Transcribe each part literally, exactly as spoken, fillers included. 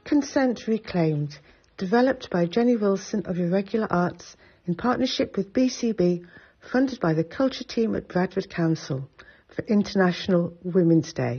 Consent Reclaimed, developed by Jenny Wilson of Irregular Arts in partnership with B C B, funded by the Culture Team at Bradford Council for International Women's Day.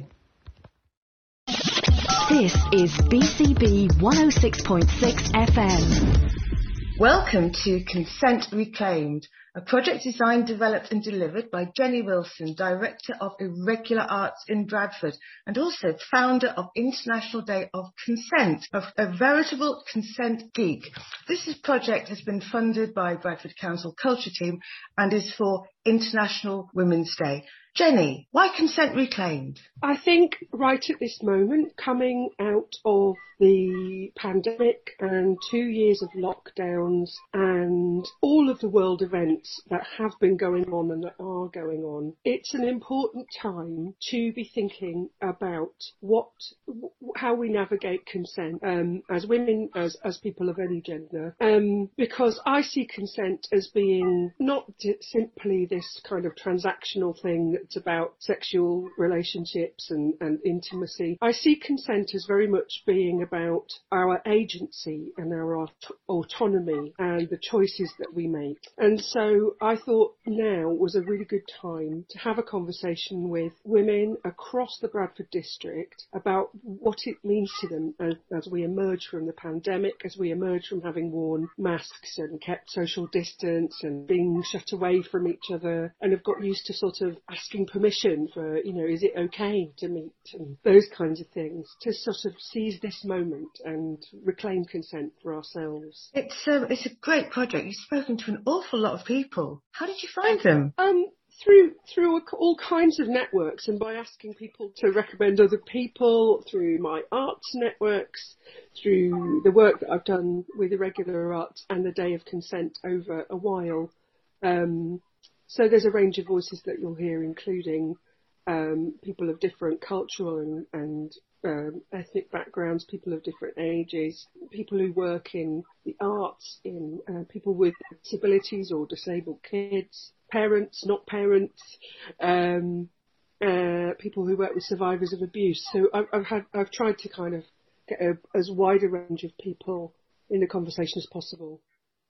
This is B C B one oh six point six F M. Welcome to Consent Reclaimed, a project designed, developed and delivered by Jenny Wilson, Director of Irregular Arts in Bradford and also founder of International Day of Consent, a, a veritable consent geek. This is, project has been funded by Bradford Council Culture Team and is for International Women's Day. Jenny, why Consent Reclaimed? I think right at this moment, coming out of the pandemic and two years of lockdowns and all of the world events that have been going on and that are going on, it's an important time to be thinking about what, how we navigate consent um, as women, as, as people of any gender, um, because I see consent as being not simply this kind of transactional thing that's about sexual relationships and, and intimacy. I see consent as very much being about our agency and our aut- autonomy and the choices that we make. And so I thought now was a really good time to have a conversation with women across the Bradford district about what it means to them as, as we emerge from the pandemic, as we emerge from having worn masks and kept social distance and being shut away from each other and have got used to sort of asking permission for, you know, is it okay to meet and those kinds of things, to sort of seize this moment and reclaim consent for ourselves. It's a, it's a great project. You've spoken to an awful lot of people. How did you find them? Um, through through all kinds of networks and by asking people to recommend other people, through my arts networks, through the work that I've done with Irregular Arts and the Day of Consent over a while. Um, so there's a range of voices that you'll hear, including um, people of different cultural and, and um, ethnic backgrounds, people of different ages, people who work in the arts, in uh, people with disabilities or disabled kids, parents, not parents, um, uh, people who work with survivors of abuse. So I've, I've, had, I've tried to kind of get a, as wide a range of people in the conversation as possible.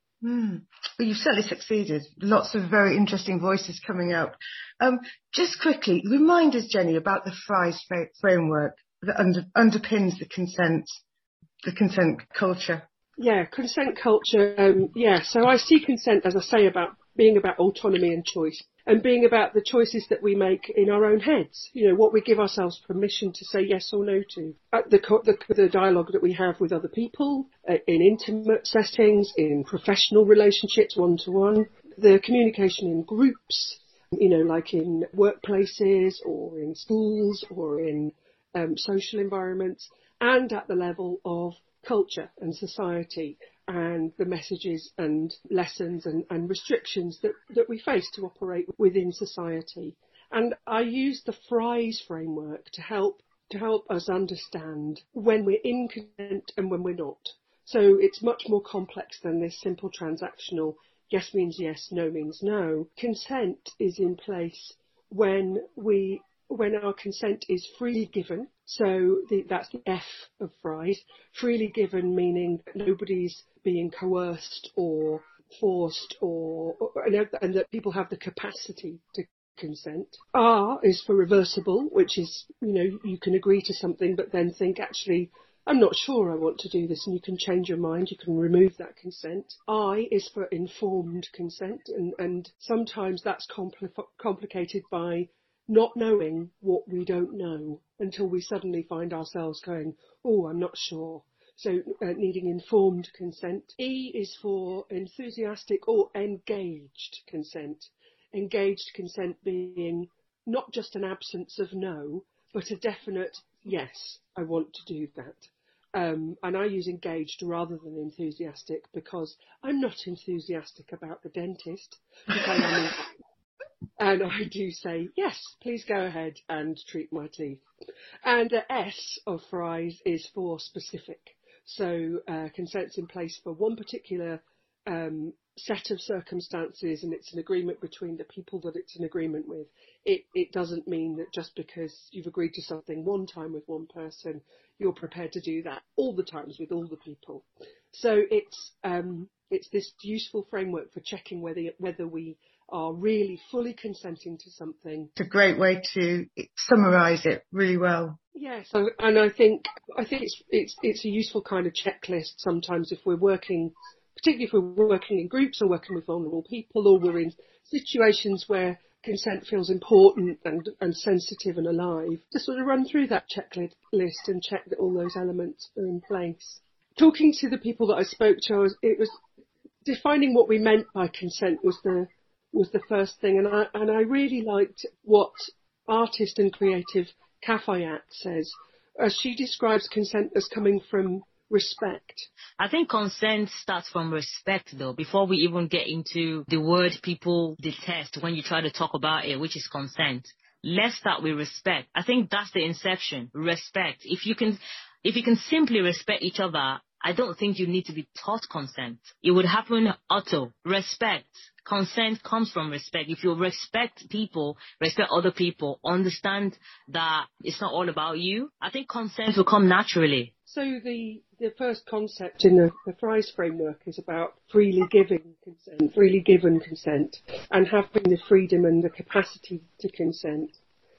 Mm. Well, you've certainly succeeded. Lots of very interesting voices coming out. Um, just quickly, remind us, Jenny, about the FRIES fra- framework that under, underpins the consent, the consent culture. Yeah, consent culture. Um, yeah, so I see consent, as I say, about being about autonomy and choice, and being about the choices that we make in our own heads. You know, what we give ourselves permission to say yes or no to. At the the, the dialogue that we have with other people, uh, in intimate settings, in professional relationships, one to one, the communication in groups. You know, like in workplaces or in schools or in um, social environments, and at the level of culture and society and the messages and lessons and, and restrictions that, that we face to operate within society. And I use the FRIES framework to help to help us understand when we're in consent and when we're not. So it's much more complex than this simple transactional yes means yes, no means no. Consent is in place when we when our consent is freely given. So the, that's the F of FRIES, freely given, meaning nobody's being coerced or forced or, or and that people have the capacity to consent. R is for reversible, which is, you know, you can agree to something but then think, actually, I'm not sure I want to do this, and you can change your mind, you can remove that consent. I is for informed consent, and, and sometimes that's compli- complicated by not knowing what we don't know until we suddenly find ourselves going, oh, I'm not sure. So uh, needing informed consent. E is for enthusiastic or engaged consent. Engaged consent being not just an absence of no, but a definite yes, I want to do that. Um, and I use engaged rather than enthusiastic because I'm not enthusiastic about the dentist, but I am and I do say, yes, please go ahead and treat my teeth. And uh, S of FRIES is for specific. So uh, consent's in place for one particular um, set of circumstances and it's an agreement between the people that it's an agreement with, it, it doesn't mean that just because you've agreed to something one time with one person, you're prepared to do that all the times with all the people. So it's um, it's this useful framework for checking whether whether we are really fully consenting to something. It's a great way to summarise it really well. Yes, so, and I think I think it's it's it's a useful kind of checklist sometimes if we're working, particularly if we're working in groups or working with vulnerable people, or we're in situations where consent feels important and, and sensitive and alive, to sort of run through that checklist and check that all those elements are in place. Talking to the people that I spoke to, I was, it was defining what we meant by consent was the was the first thing, and I and I really liked what artist and creative Cafayat says. Uh, she describes consent as coming from respect. I think consent starts from respect, though, before we even get into the word people detest when you try to talk about it, which is consent. Let's start with respect. I think that's the inception. Respect. If you can, if you can simply respect each other, I don't think you need to be taught consent. It would happen auto. Respect. Consent comes from respect. If you respect people, respect other people, understand that it's not all about you, I think consent will come naturally. So the, the first concept in the, the Fry's framework is about freely giving consent, freely given consent, and having the freedom and the capacity to consent.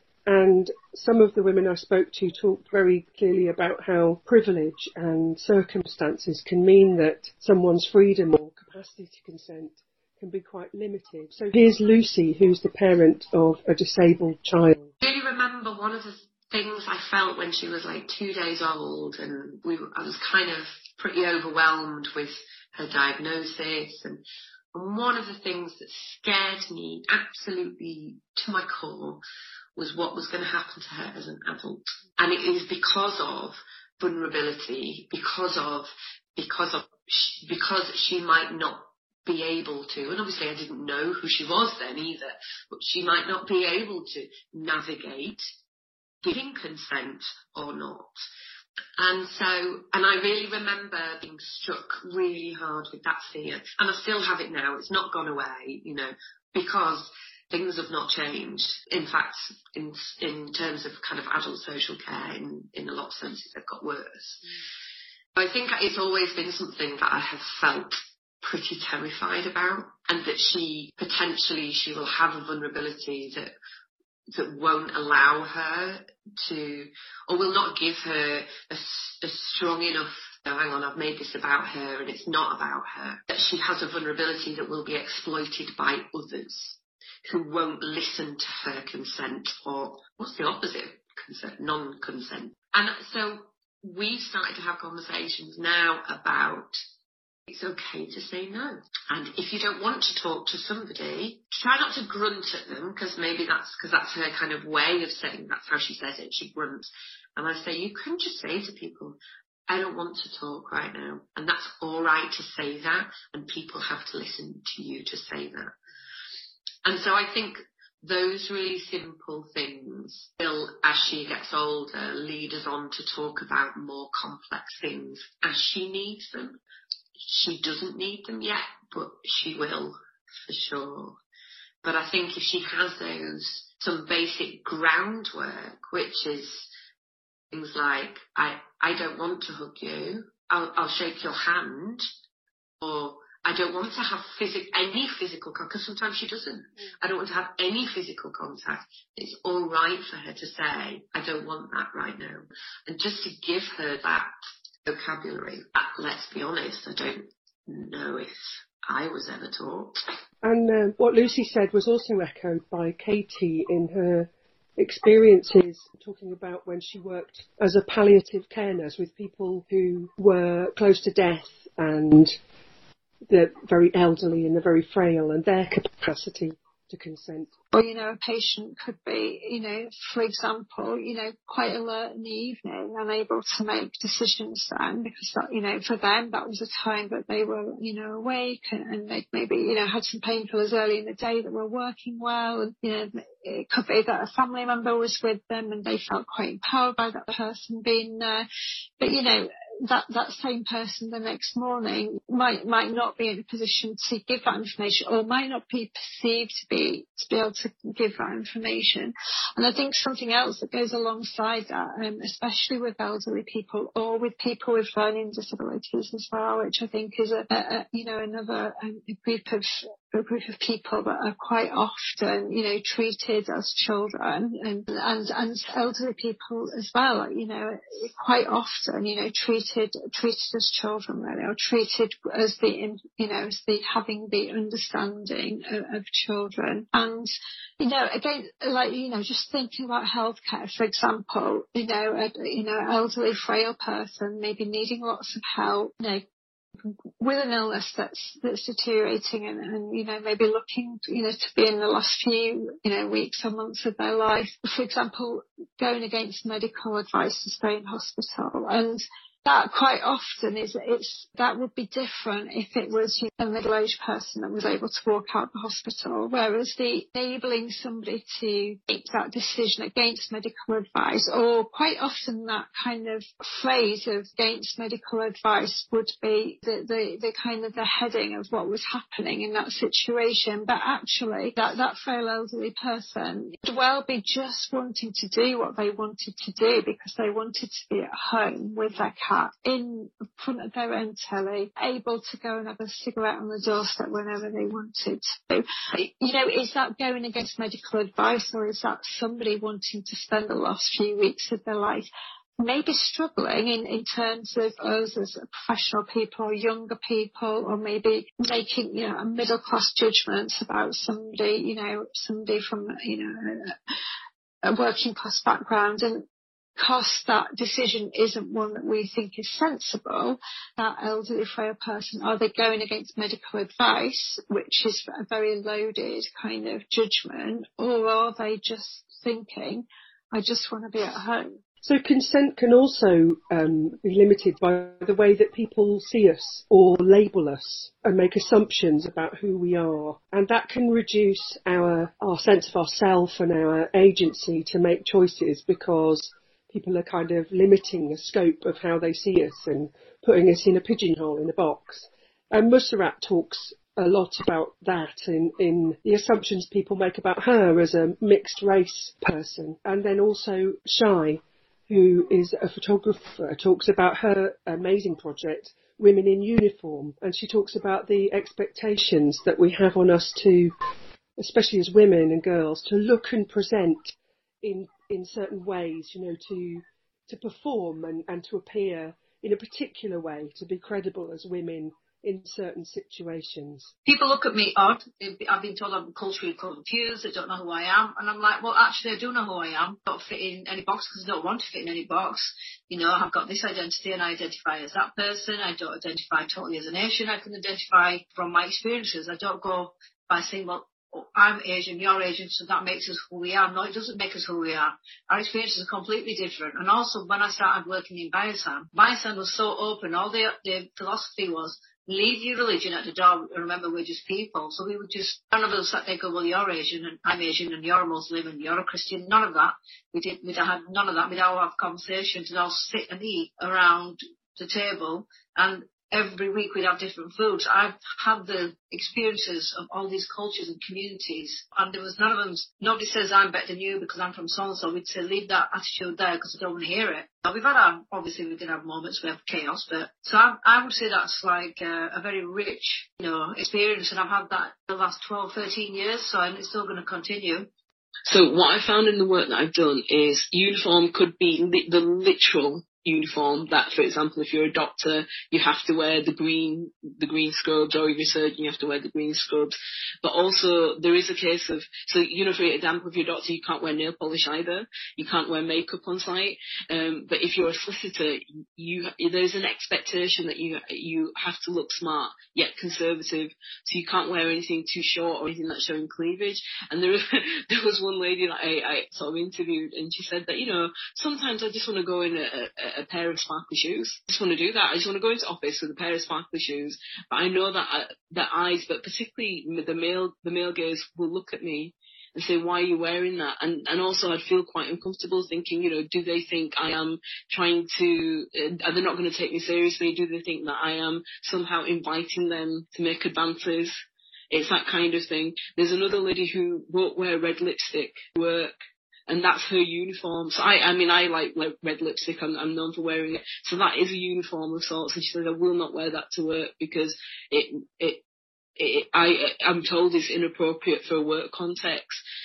And some of the women I spoke to talked very clearly about how privilege and circumstances can mean that someone's freedom or capacity to consent can be quite limited. So here's Lucy, who's the parent of a disabled child. I really remember one of the things I felt when she was like two days old, and we, I was kind of pretty overwhelmed with her diagnosis, and, and one of the things that scared me absolutely to my core was what was going to happen to her as an adult. And it is because of vulnerability, because of because of because she might not be able to, and obviously I didn't know who she was then either, but she might not be able to navigate giving consent or not. And so, and I really remember being struck really hard with that fear, and I still have it now. It's not gone away, you know, because things have not changed. In fact, in in terms of kind of adult social care, in, in a lot of senses, they've got worse. Mm. I think it's always been something that I have felt pretty terrified about, and that she potentially she will have a vulnerability that that won't allow her to, or will not give her a, a strong enough, oh, hang on, I've made this about her and it's not about her, that she has a vulnerability that will be exploited by others who won't listen to her consent, or what's the opposite of consent? Non-consent. And so we've started to have conversations now about it's okay to say no. And if you don't want to talk to somebody, try not to grunt at them, because maybe that's because that's her kind of way of saying, that's how she says it, she grunts. And I say, you can just say to people, I don't want to talk right now. And that's all right to say that, and people have to listen to you to say that. And so I think those really simple things will, as she gets older, lead us on to talk about more complex things as she needs them. She doesn't need them yet, but she will, for sure. But I think if she has those, some basic groundwork, which is things like, I, I don't want to hug you, I'll, I'll shake your hand, or I don't want to have physic- any physical contact, because sometimes she doesn't. Mm. I don't want to have any physical contact. It's all right for her to say, I don't want that right now. And just to give her that vocabulary. Let's be honest, I don't know if I was ever taught. And uh, what Lucy said was also echoed by Katie in her experiences, talking about when she worked as a palliative care nurse with people who were close to death and the very elderly and the very frail, and their capacity to consent. Or, you know, a patient could be, you know, for example, you know, quite alert in the evening, unable to make decisions then, because, that, you know, for them that was a time that they were, you know, awake, and, and they maybe, you know, had some painkillers early in the day that were working well, and, you know, it could be that a family member was with them and they felt quite empowered by that person being there. But, you know, that, that same person the next morning might might not be in a position to give that information, or might not be perceived to be to be able to give that information. And I think something else that goes alongside that, um, especially with elderly people or with people with learning disabilities as well, which I think is a, a, a you know another um, a group of a group of people that are quite often, you know, treated as children, and and and elderly people as well, you know, quite often, you know, treated treated as children, really, or treated as the, you know, as the having the understanding of, of children. And you know, again, like, you know, just thinking about healthcare, for example, you know, a, you know, elderly, frail person maybe needing lots of help, you know, with an illness that's that's deteriorating, and, and you know, maybe looking, you know, to be in the last few, you know, weeks or months of their life, for example, going against medical advice to stay in hospital. And that quite often is, it's, that would be different if it was, you know, a middle-aged person that was able to walk out of the hospital, whereas the enabling somebody to make that decision against medical advice, or quite often that kind of phrase of against medical advice would be the, the, the kind of the heading of what was happening in that situation. But actually that, that frail elderly person could well be just wanting to do what they wanted to do because they wanted to be at home with their cat in front of their own telly, able to go and have a cigarette on the doorstep whenever they wanted to. You know, is that going against medical advice, or is that somebody wanting to spend the last few weeks of their life maybe struggling in, in terms of us as professional people or younger people, or maybe making, you know, a middle class judgment about somebody, you know, somebody from, you know, a, a working class background, and because that decision isn't one that we think is sensible, that elderly frail person, are they going against medical advice, which is a very loaded kind of judgment, or are they just thinking, I just want to be at home? So consent can also um, be limited by the way that people see us or label us and make assumptions about who we are. And that can reduce our, our sense of ourself and our agency to make choices, because people are kind of limiting the scope of how they see us and putting us in a pigeonhole, in a box. And Musarrat talks a lot about that in, in the assumptions people make about her as a mixed race person. And then also Shai, who is a photographer, talks about her amazing project, Women in Uniform. And she talks about the expectations that we have on us to, especially as women and girls, to look and present in in certain ways, you know, to to perform and, and to appear in a particular way, to be credible as women in certain situations. People look at me odd. I've been told I'm culturally confused, I don't know who I am. And I'm like, well, actually, I do know who I am. I don't fit in any box because I don't want to fit in any box. You know, I've got this identity and I identify as that person. I don't identify totally as an Asian. I can identify from my experiences. I don't go by saying, well, I'm Asian, you're Asian, so that makes us who we are. No, it doesn't make us who we are. Our experiences are completely different. And also, when I started working in Biosan, Biosan was so open. All the, the philosophy was, leave your religion at the door, and remember, we're just people. So we would just, none of us sat there go, well, you're Asian, and I'm Asian, and you're a Muslim, and you're a Christian. None of that. We did, we'd have none of that. We'd all have conversations, and all sit and eat around the table, and every week we'd have different foods. I've had the experiences of all these cultures and communities, and there was none of them, nobody says I'm better than you because I'm from so-and-so. We'd say leave that attitude there because I don't want to hear it. But we've had our, obviously we did have moments where we have chaos, but so I, I would say that's like a, a very rich, you know, experience, and I've had that the last twelve, thirteen years, so and it's still going to continue. So what I found in the work that I've done is uniform could be li- the literal uniform, that for example if you're a doctor you have to wear the green the green scrubs, or if you're a surgeon you have to wear the green scrubs. But also there is a case of, so you know, for example if you're a doctor you can't wear nail polish either, you can't wear makeup on site, um, but if you're a solicitor you there's an expectation that you you have to look smart yet conservative, so you can't wear anything too short or anything that's showing cleavage. And there there was one lady that I, I sort of interviewed, and she said that, you know, sometimes I just want to go in a, a a pair of sparkly shoes. I just want to do that. I just want to go into office with a pair of sparkly shoes. But I know that I, that eyes, but particularly the male, the male gaze will look at me and say, why are you wearing that? And and also I'd feel quite uncomfortable thinking, you know, do they think I am trying to, uh, are they not going to take me seriously? Do they think that I am somehow inviting them to make advances? It's that kind of thing. There's another lady who won't wear red lipstick to work, and that's her uniform. So I, I mean, I like, like red lipstick. I'm, I'm known for wearing it. So that is a uniform of sorts. And she says, I will not wear that to work because it, it, it I, I'm told it's inappropriate for a work context.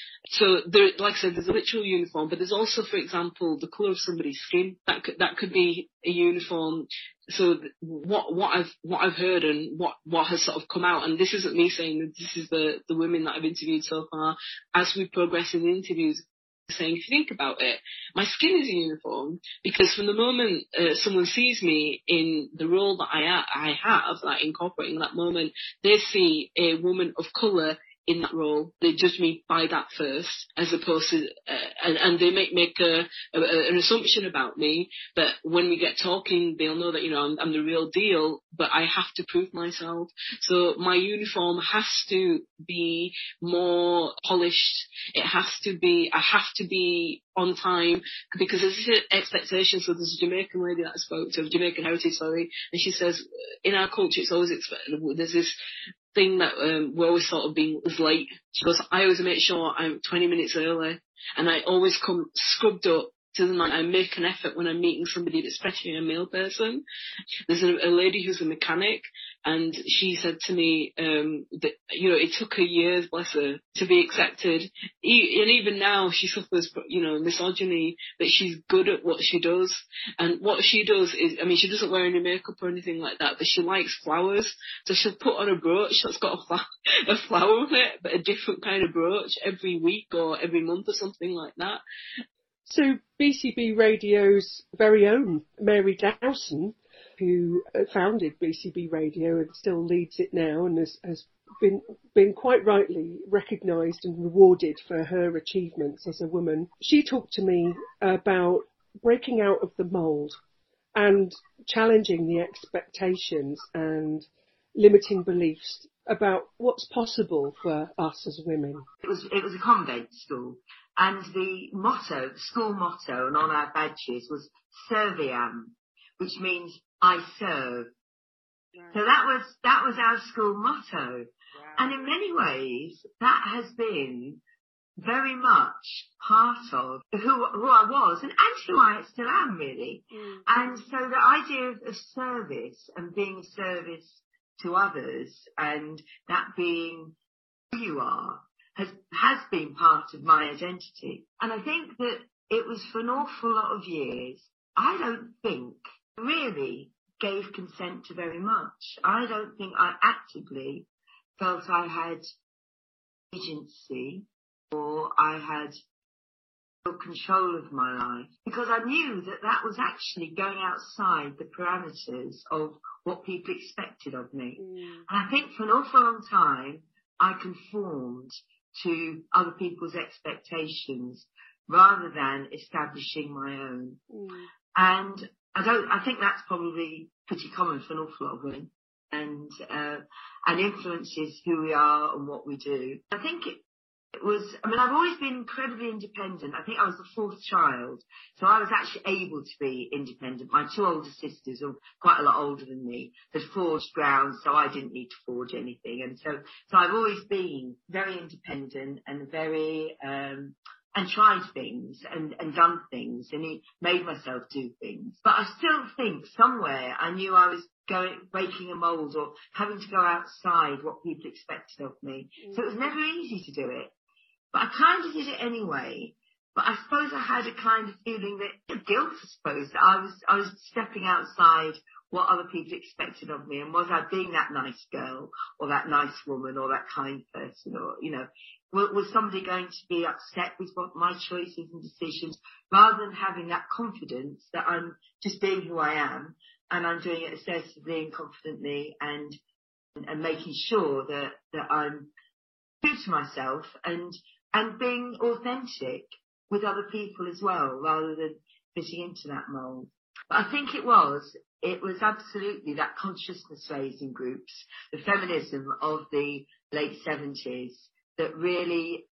So there, like I said, there's a literal uniform, but there's also, for example, the colour of somebody's skin. That could, that could be a uniform. So what, what I've, what I've heard and what, what has sort of come out, and this isn't me saying that, this is the, the women that I've interviewed so far, as we progress in the interviews, saying, if you think about it, my skin is a uniform, because from the moment uh, someone sees me in the role that I, I have, like incorporating that moment, they see a woman of colour in that role. They judge me by that first, as opposed to, uh, and, and they make make a, a, an assumption about me. But when we get talking, they'll know that, you know, I'm, I'm the real deal. But I have to prove myself. So my uniform has to be more polished. It has to be. I have to be on time, because there's this expectation. So there's a Jamaican lady that I spoke to, Jamaican heritage, sorry, and she says, in our culture, it's always expected. There's this thing that um, we're always sort of being as late. She goes, I always make sure I'm twenty minutes early, and I always come scrubbed up to the night. I make an effort when I'm meeting somebody, especially a male person. There's a, a lady who's a mechanic, and she said to me um, that, you know, it took her years, bless her, to be accepted. E- and even now she suffers, you know, misogyny, but she's good at what she does. And what she does is, I mean, she doesn't wear any makeup or anything like that, but she likes flowers. So she'll put on a brooch that's got a, fl- a flower on it, but a different kind of brooch every week or every month or something like that. So B C B Radio's very own Mary Dowson, who founded B C B Radio and still leads it now, and has, has been been quite rightly recognised and rewarded for her achievements as a woman. She talked to me about breaking out of the mould and challenging the expectations and limiting beliefs about what's possible for us as women. It was it was a convent school, and the motto, the school motto, and on our badges was Serviam, which means I serve. Right. So that was that was our school motto, wow. And in many ways that has been very much part of who who I was and, and who I still am, really. Mm. And so the idea of, of service and being service to others, and that being who you are, has has been part of my identity. And I think that it was for an awful lot of years, I don't think really gave consent to very much. I don't think I actively felt I had agency or I had control of my life, because I knew that that was actually going outside the parameters of what people expected of me. Mm. And I think for an awful long time, I conformed to other people's expectations rather than establishing my own. Mm. And I don't, I think that's probably pretty common for an awful lot of women, and, uh, and influences who we are and what we do. I think it, It was, I mean, I've always been incredibly independent. I think I was the fourth child, so I was actually able to be independent. My two older sisters are quite a lot older than me. They'd forged ground, so I didn't need to forge anything. And so, so I've always been very independent and very, um, and tried things and, and done things and made myself do things. But I still think somewhere I knew I was going, breaking a mould or having to go outside what people expected of me. Mm. So it was never easy to do it. But I kind of did it anyway. But I suppose I had a kind of feeling that guilt, I suppose, that I was, I was stepping outside what other people expected of me. And was I being that nice girl or that nice woman or that kind person, or, you know, was somebody going to be upset with what my choices and decisions, rather than having that confidence that I'm just being who I am and I'm doing it assertively and confidently and, and making sure that, that I'm true to myself and, and being authentic with other people as well, rather than fitting into that mould. But I think it was, it was absolutely that consciousness raising groups, the feminism of the late seventies, that really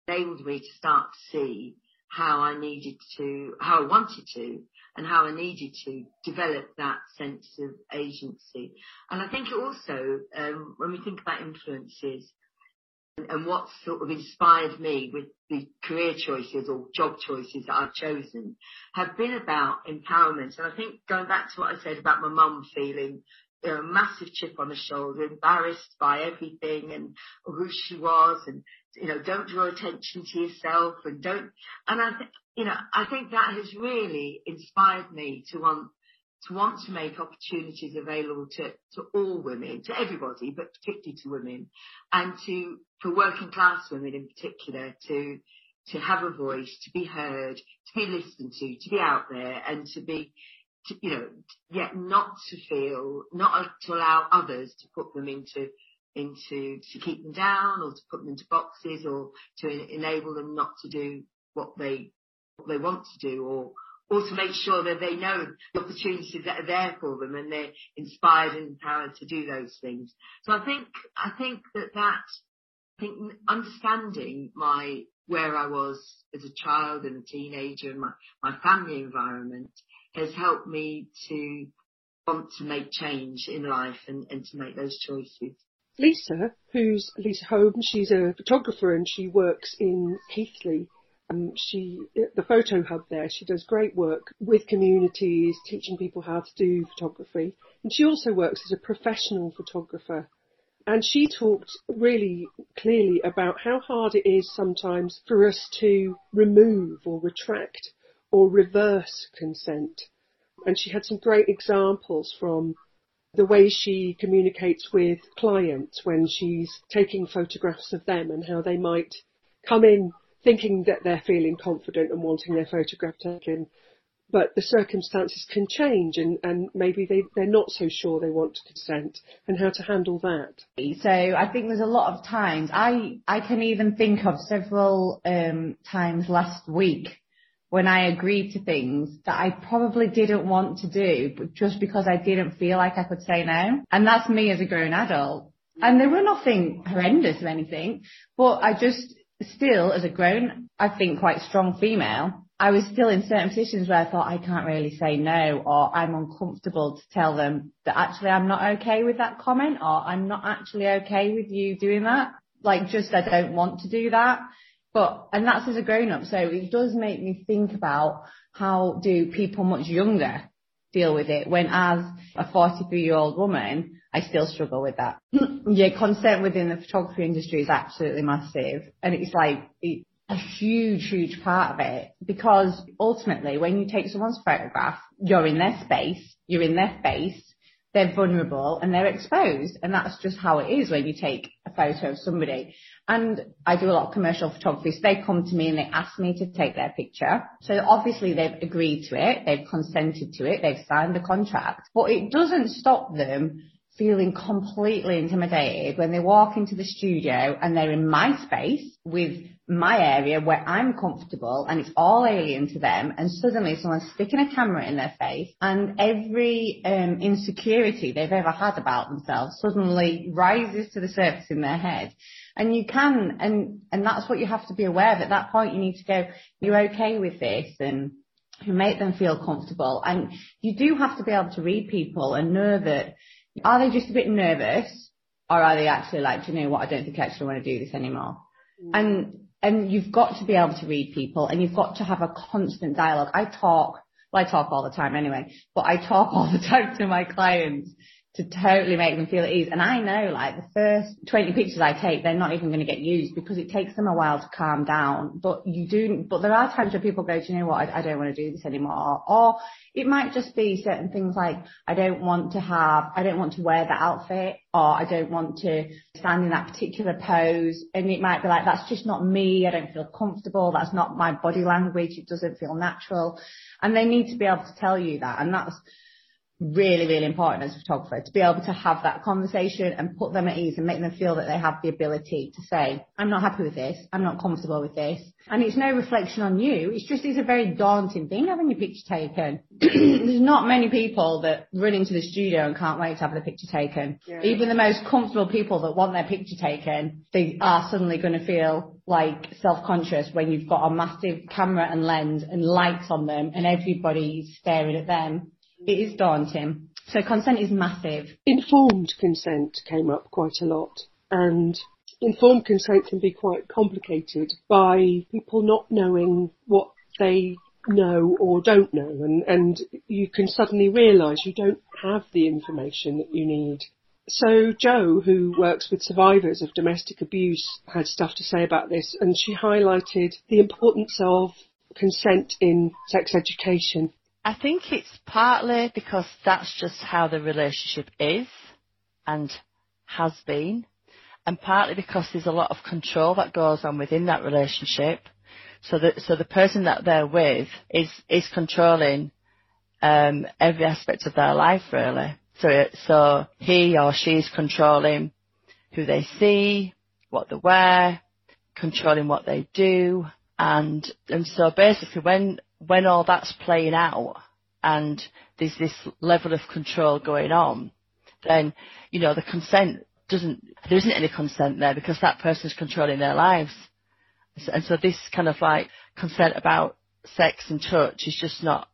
enabled me to start to see how I needed to, how I wanted to, and how I needed to develop that sense of agency. And I think also, um, when we think about influences and, and what sort of inspired me with the career choices or job choices that I've chosen, have been about empowerment. And I think going back to what I said about my mum feeling, you know, a massive chip on the shoulder, embarrassed by everything and who she was, and, you know, don't draw attention to yourself, and don't, and I think, you know, I think that has really inspired me to want, to want to make opportunities available to, to all women, to everybody, but particularly to women, and to, for working class women in particular, to, to have a voice, to be heard, to be listened to, to be out there, and to be, to, you know, yet not to feel, not to allow others to put them into, into, to keep them down, or to put them into boxes, or to enable them not to do what they, what they want to do, or, or to make sure that they know the opportunities that are there for them and they're inspired and empowered to do those things. So I think, I think that that, I think understanding my, where I was as a child and a teenager and my, my family environment has helped me to want to make change in life and, and to make those choices. Lisa, who's Lisa Holmes, she's a photographer and she works in Heathley. Um, she, the Photo Hub there, she does great work with communities, teaching people how to do photography. And she also works as a professional photographer. And she talked really clearly about how hard it is sometimes for us to remove or retract or reverse consent. And she had some great examples from the way she communicates with clients when she's taking photographs of them, and how they might come in thinking that they're feeling confident and wanting their photograph taken, but the circumstances can change, and, and maybe they, they're not so sure they want to consent, and how to handle that. So I think there's a lot of times, I, I can even think of several um, times last week when I agreed to things that I probably didn't want to do, but just because I didn't feel like I could say no. And that's me as a grown adult. And there were nothing horrendous or anything, but I just still, as a grown, I think quite strong female, I was still in certain positions where I thought I can't really say no, or I'm uncomfortable to tell them that actually I'm not okay with that comment, or I'm not actually okay with you doing that. Like, just I don't want to do that. But, and that's as a grown-up, so it does make me think about how do people much younger deal with it, when as a forty-three-year-old woman, I still struggle with that. Yeah, consent within the photography industry is absolutely massive, and it's like it, a huge, huge part of it, because ultimately when you take someone's photograph, you're in their space, you're in their face, they're vulnerable and they're exposed, and that's just how it is when you take a photo of somebody. And I do a lot of commercial photography, so they come to me and they ask me to take their picture. So obviously they've agreed to it, they've consented to it, they've signed the contract, but it doesn't stop them feeling completely intimidated when they walk into the studio and they're in my space with my area where I'm comfortable and it's all alien to them, and suddenly someone's sticking a camera in their face, and every um, insecurity they've ever had about themselves suddenly rises to the surface in their head. And you can, and, and that's what you have to be aware of. At that point, you need to go, you're okay with this, and you make them feel comfortable. And you do have to be able to read people and know that, are they just a bit nervous, or are they actually like, do you know what, I don't think I actually want to do this anymore? Mm. And, and you've got to be able to read people, and you've got to have a constant dialogue. I talk, well, I talk all the time anyway, but I talk all the time to my clients to totally make them feel at ease. And I know, like, the first twenty pictures I take, they're not even going to get used because it takes them a while to calm down. But you do, but there are times where people go, do you know what, I, I don't want to do this anymore. Or it might just be certain things like, I don't want to have, I don't want to wear that outfit, or I don't want to stand in that particular pose. And it might be like, that's just not me. I don't feel comfortable. That's not my body language. It doesn't feel natural. And they need to be able to tell you that. And that's really, really important as a photographer, to be able to have that conversation and put them at ease and make them feel that they have the ability to say, I'm not happy with this, I'm not comfortable with this. And it's no reflection on you, it's just, it's a very daunting thing having your picture taken. There's not many people that run into the studio and can't wait to have their picture taken. Yeah. Even the most comfortable people that want their picture taken, they are suddenly going to feel like self-conscious when you've got a massive camera and lens and lights on them and everybody's staring at them. It is daunting. So consent is massive. Informed consent came up quite a lot, and informed consent can be quite complicated by people not knowing what they know or don't know, and, and you can suddenly realise you don't have the information that you need. So Jo, who works with survivors of domestic abuse, had stuff to say about this, and she highlighted the importance of consent in sex education. I think it's partly because that's just how the relationship is and has been, and partly because there's a lot of control that goes on within that relationship. So that so the person that they're with is is controlling um, every aspect of their life, really. So so he or she is controlling who they see, what they wear, controlling what they do, and and so basically when when all that's playing out and there's this level of control going on, then you know the consent doesn't there isn't any consent there because that person's controlling their lives. And so this kind of like consent about sex and touch is just not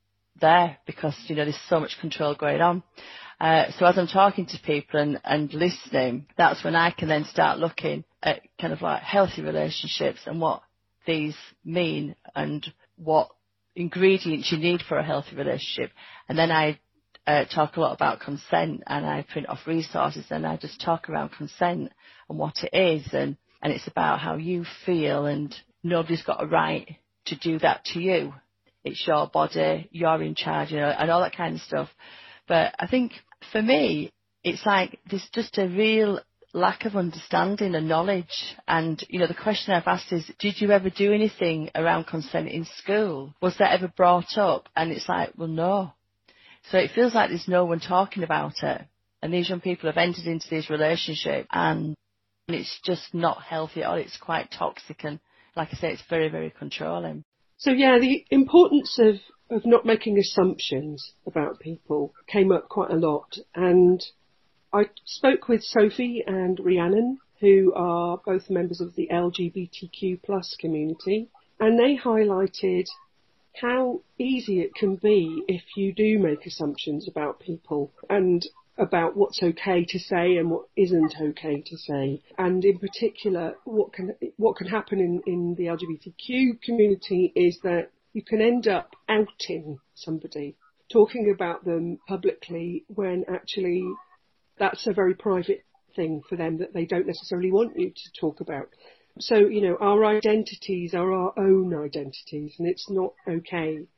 there because, you know, there's so much control going on. Uh, so as I'm talking to people and, and listening, that's when I can then start looking at kind of like healthy relationships and what these mean and what ingredients you need for a healthy relationship. And then I uh, talk a lot about consent, and I print off resources and I just talk around consent and what it is, and And it's about how you feel, and nobody's got a right to do that to you. It's your body, you're in charge, you know, and all that kind of stuff. But I think for me, it's like there's just a real lack of understanding and knowledge. And, you know, the question I've asked is, did you ever do anything around consent in school? Was that ever brought up? And it's like, well, no. So it feels like there's no one talking about it. And these young people have entered into these relationships and it's just not healthy at all. It's quite toxic, and like I say, it's very, very controlling. So yeah, the importance of, of not making assumptions about people came up quite a lot, and I spoke with Sophie and Rhiannon, who are both members of the L G B T Q plus community, and they highlighted how easy it can be if you do make assumptions about people and about what's okay to say and what isn't okay to say. And in particular, what can what can happen in, in the L G B T Q community is that you can end up outing somebody, talking about them publicly when actually that's a very private thing for them that they don't necessarily want you to talk about. So, you know, our identities are our own identities, and it's not okay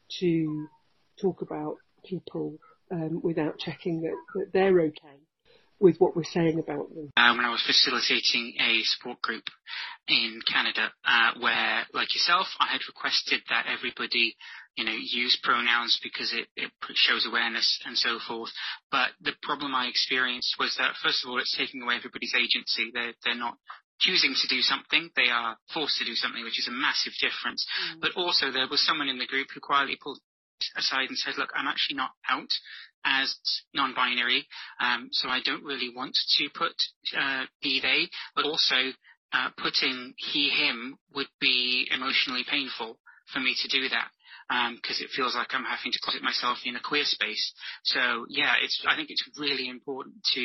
to talk about people Um, without checking that, that they're okay with what we're saying about them. Uh, when I was facilitating a support group in Canada, uh, where, like yourself, I had requested that everybody, you know, use pronouns because it, it shows awareness and so forth. But the problem I experienced was that, first of all, it's taking away everybody's agency. They're, they're not choosing to do something, they are forced to do something, which is a massive difference. Mm. But also there was someone in the group who quietly pulled aside and said, look, I'm actually not out as non-binary, um, so I don't really want to put uh, he, they, but also uh, putting he, him would be emotionally painful for me to do that, because um, it feels like I'm having to closet myself in a queer space. So yeah, it's I think it's really important to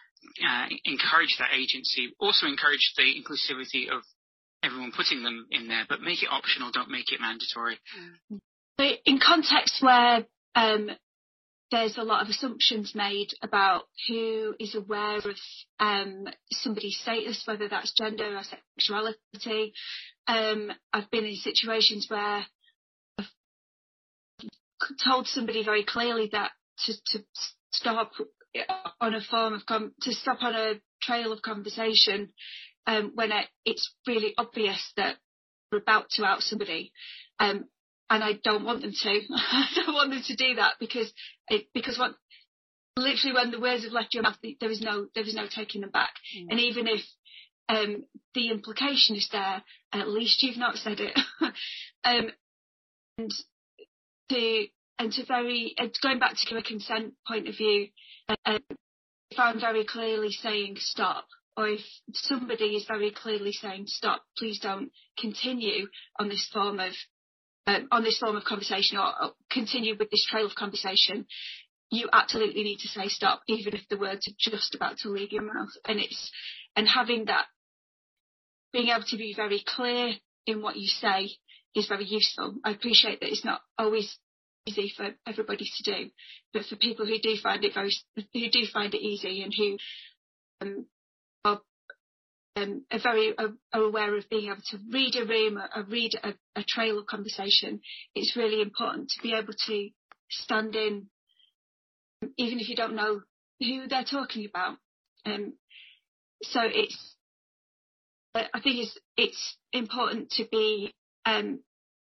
uh, encourage that agency, also encourage the inclusivity of everyone putting them in there, but make it optional, don't make it mandatory. Mm-hmm. In contexts where um, there's a lot of assumptions made about who is aware of um, somebody's status, whether that's gender or sexuality, um, I've been in situations where I've told somebody very clearly that to, to stop on a form of com- to stop on a trail of conversation um, when it, it's really obvious that we're about to out somebody. Um, And I don't want them to. I don't want them to do that because it, because what literally when the words have left your mouth, there is no there is no taking them back. Mm. And even if um, the implication is there, at least you've not said it. um, and to and to very uh, going back to a consent point of view, uh, I found very clearly saying stop or if somebody is very clearly saying, stop, please don't continue on this form of um, on this form of conversation, or, or continue with this trail of conversation, you absolutely need to say stop, even if the words are just about to leave your mouth. And it's and having that, being able to be very clear in what you say is very useful. I appreciate that it's not always easy for everybody to do, but for people who do find it very, who do find it easy, and who um, are, um, are very are, are aware of being able to read a room, or read a, a trail of conversation, it's really important to be able to stand in, even if you don't know who they're talking about. Um, so it's, I think it's it's important to be um,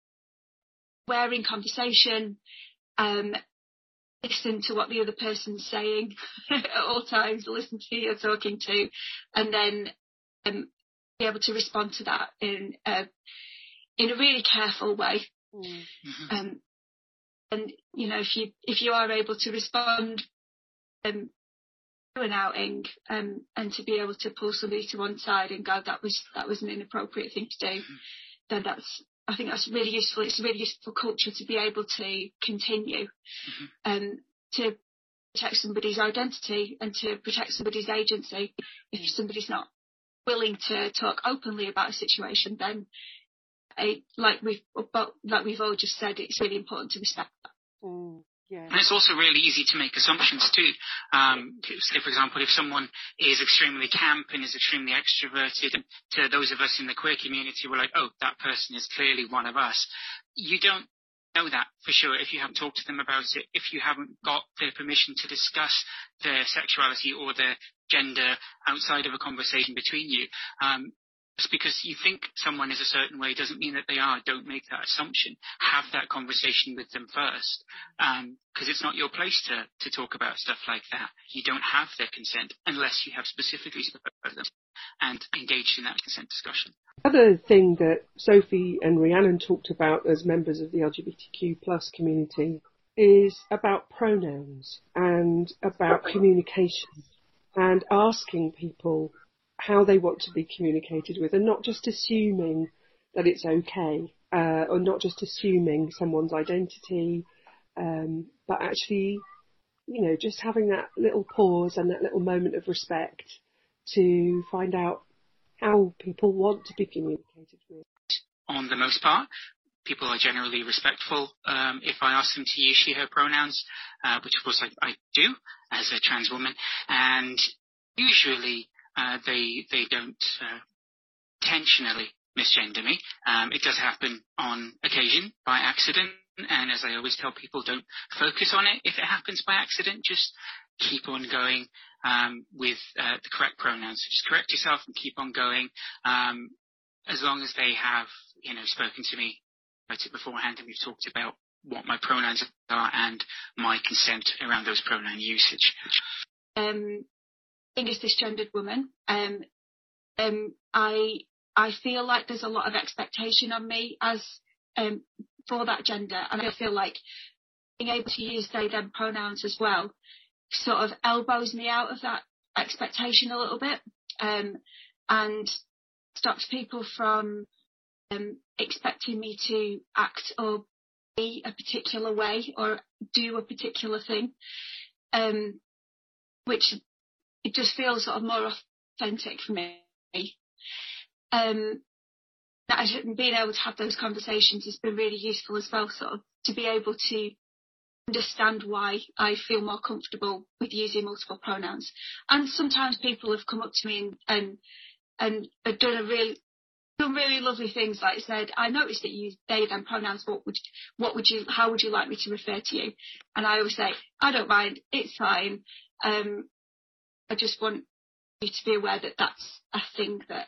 aware in conversation, um, listen to what the other person's saying at all times, listen to who you're talking to, and then um, be able to respond to that in a, in a really careful way. Mm-hmm. Um, and you know, if you if you are able to respond um, to an outing, um, and to be able to pull somebody to one side and go, that was that was an inappropriate thing to do, mm-hmm. then that's I think that's really useful. It's a really useful culture to be able to continue, mm-hmm. um, to protect somebody's identity and to protect somebody's agency. If somebody's not willing to talk openly about a situation, then I, like we've like we've all just said, it's really important to respect that. Mm, yeah. And it's also really easy to make assumptions too. Um, say, for example, if someone is extremely camp and is extremely extroverted, and to those of us in the queer community, we're like, oh, that person is clearly one of us. You don't know that for sure if you haven't talked to them about it, if you haven't got their permission to discuss their sexuality or their gender outside of a conversation between you. Um, Just because you think someone is a certain way doesn't mean that they are. Don't make that assumption. Have that conversation with them first, because um, it's not your place to, to talk about stuff like that. You don't have their consent unless you have specifically spoken to them and engaged in that consent discussion. Another thing that Sophie and Rhiannon talked about as members of the L G B T Q plus community is about pronouns and about communication and asking people how they want to be communicated with, and not just assuming that it's okay, uh, or not just assuming someone's identity, um, but actually, you know, just having that little pause and that little moment of respect to find out how people want to be communicated with. On the most part, people are generally respectful. Um, if I ask them to use she, her pronouns, uh, which of course I, I do as a trans woman, and usually Uh, they they don't uh, intentionally misgender me. Um, it does happen on occasion by accident, and as I always tell people, don't focus on it if it happens by accident. Just keep on going um, with uh, the correct pronouns. So just correct yourself and keep on going, um, as long as they have, you know, spoken to me about it beforehand, and we've talked about what my pronouns are and my consent around those pronoun usage. Um. Being a cisgendered woman, um, um, I I feel like there's a lot of expectation on me as um, for that gender, and I feel like being able to use they them pronouns as well sort of elbows me out of that expectation a little bit, um, and stops people from um, expecting me to act or be a particular way or do a particular thing, um, which it just feels sort of more authentic for me. Um, that being able to have those conversations has been really useful as well, sort of to be able to understand why I feel more comfortable with using multiple pronouns. And sometimes people have come up to me and and, and have done a really done really lovely things, like said, I noticed that you use they them pronouns. What would what would you how would you like me to refer to you? And I always say, I don't mind, it's fine. Um, I just want you to be aware that that's a thing that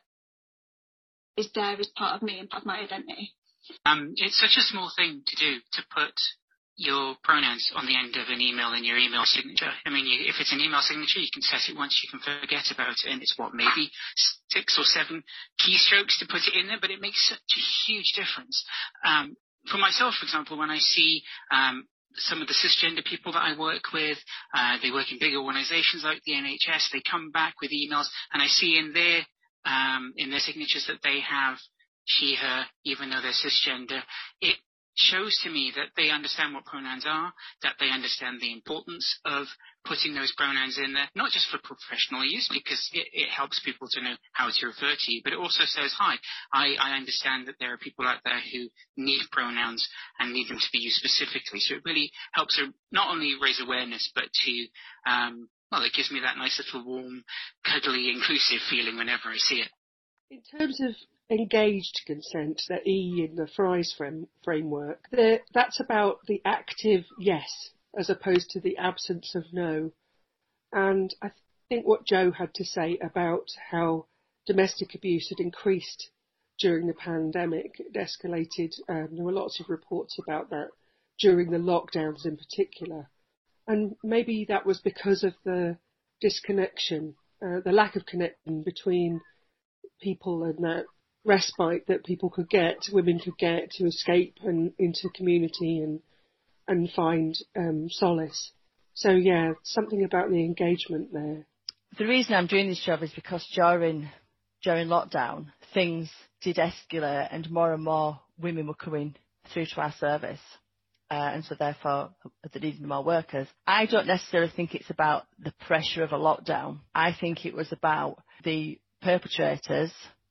is there as part of me and part of my identity. Um, it's such a small thing to do, to put your pronouns on the end of an email in your email signature. I mean, you, if it's an email signature, you can set it once, you can forget about it, and it's what, maybe six or seven keystrokes to put it in there, but it makes such a huge difference. Um, for myself, for example, when I see um, some of the cisgender people that I work with, uh, they work in big organisations like the N H S. They come back with emails, and I see in their um, in their signatures that they have she, her, even though they're cisgender. It shows to me that they understand what pronouns are, that they understand the importance of putting those pronouns in there, not just for professional use, because it, it helps people to know how to refer to you, but it also says, hi, I, I understand that there are people out there who need pronouns and need them to be used specifically. So it really helps her not only raise awareness, but to, um, well, it gives me that nice little warm, cuddly, inclusive feeling whenever I see it. In terms of engaged consent, the E in the Fry's frame, framework, that's about the active yes as opposed to the absence of no. And I think what Jo had to say about how domestic abuse had increased during the pandemic, it escalated. Um, there were lots of reports about that during the lockdowns in particular. And maybe that was because of the disconnection, uh, the lack of connection between people and that respite that people could get, women could get to escape and into community and and find um, solace. So yeah, something about the engagement there. The reason I'm doing this job is because during during lockdown, things did escalate and more and more women were coming through to our service. Uh, and so therefore, there needed more workers. I don't necessarily think it's about the pressure of a lockdown. I think it was about the perpetrators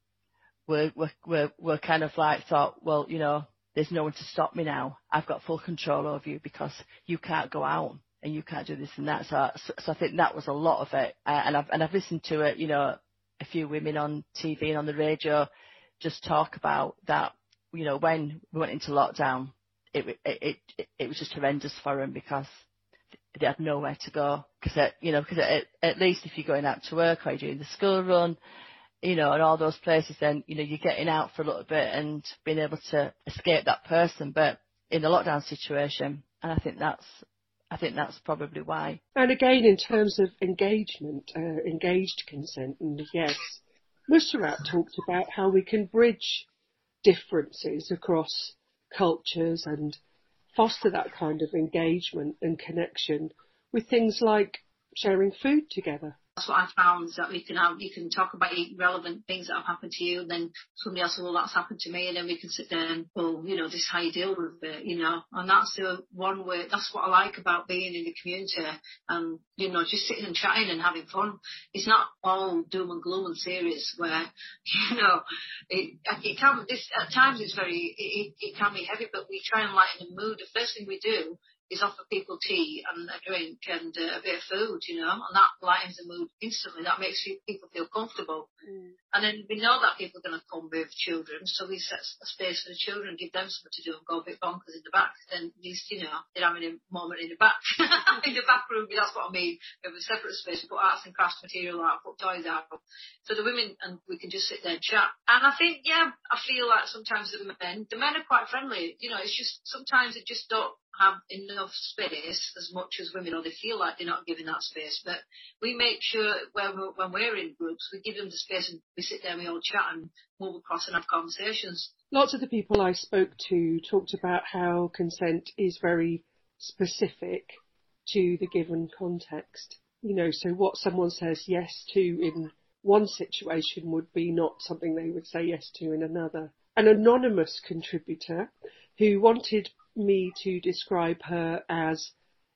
were, were, were, were kind of like thought, well, you know, there's no one to stop me now. I've got full control over you because you can't go out and you can't do this and that. So, so, so I think that was a lot of it. Uh, and I've and I've listened to it, you know, a few women on T V and on the radio just talk about that. You know, when we went into lockdown, it it it, it was just horrendous for them because they had nowhere to go. Because you know, because at, at least if you're going out to work or you're doing the school run, you know, and all those places, then, you know, you're getting out for a little bit and being able to escape that person. But in the lockdown situation, and I think that's, I think that's probably why. And again, in terms of engagement, uh, engaged consent, and yes, Musarat talked about how we can bridge differences across cultures and foster that kind of engagement and connection with things like sharing food together. That's what I found, is that we can have, you can talk about relevant things that have happened to you, and then somebody else will, well, that's happened to me, and then we can sit there and, well, you know, this is how you deal with it, you know, and that's the one way, that's what I like about being in the community, and, you know, just sitting and chatting and having fun. It's not all doom and gloom and serious where, you know, it, it can, this, at times it's very, it, it can be heavy, but we try and lighten the mood. The first thing we do is offer people tea and a drink and uh, a bit of food, you know, and that lightens the mood instantly. That makes people feel comfortable. Mm. And then we know that people are going to come with children, so we set a space for the children, give them something to do and go a bit bonkers in the back. Then at least, you know, they're having a moment in the back. In the back room, that's what I mean. We have a separate space, we put arts and crafts material out, put toys out. So the women, and we can just sit there and chat. And I think, yeah, I feel like sometimes the men, the men are quite friendly. You know, it's just, sometimes it just don't have enough space as much as women, or they feel like they're not given that space. But we make sure when we're, when we're in groups, we give them the space and we sit there and we all chat and move across and have conversations. Lots of the people I spoke to talked about how consent is very specific to the given context. You know, so what someone says yes to in one situation would be not something they would say yes to in another. An anonymous contributor who wanted me to describe her as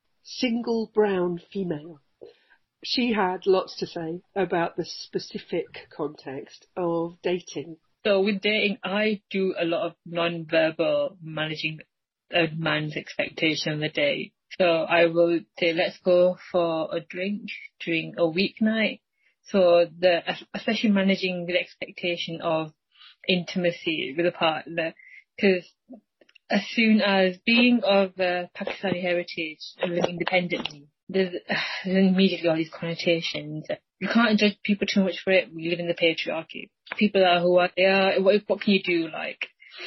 single brown female. She had lots to say about the specific context of dating. So with dating, I do a lot of non-verbal managing a man's expectation of the date. So I will say, let's go for a drink during a weeknight. So the, especially managing the expectation of intimacy with a partner, because as soon as being of uh, Pakistani heritage and living independently, there's, uh, there's immediately all these connotations. You can't judge people too much for it. We live in the patriarchy. People are who are they are. What, what can you do? Like,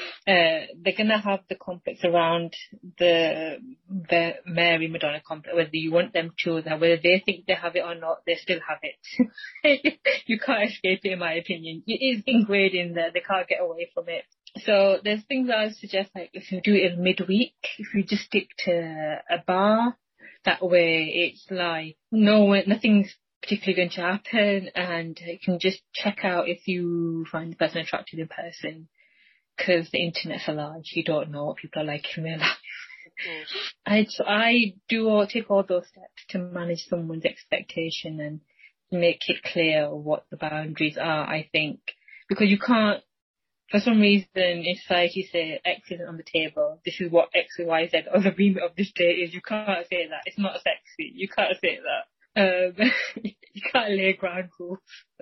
uh, they're gonna have the complex around the the Mary Madonna complex. Whether you want them to, whether they think they have it or not, they still have it. You can't escape it, in my opinion. It is ingrained in there. They can't get away from it. So there's things I would suggest, like if you do it in midweek, if you just stick to a bar, that way it's like no, nothing's particularly going to happen, and you can just check out if you find the person attractive in person, because the internet's a lie. You don't know what people are like in real life. I, so I do all, take all those steps to manage someone's expectation and make it clear what the boundaries are, I think. Because you can't, for some reason in society say X isn't on the table, this is what X and Y Z on the remit of this date is. You can't say that. It's not sexy. You can't say that. Um, you can't lay ground rules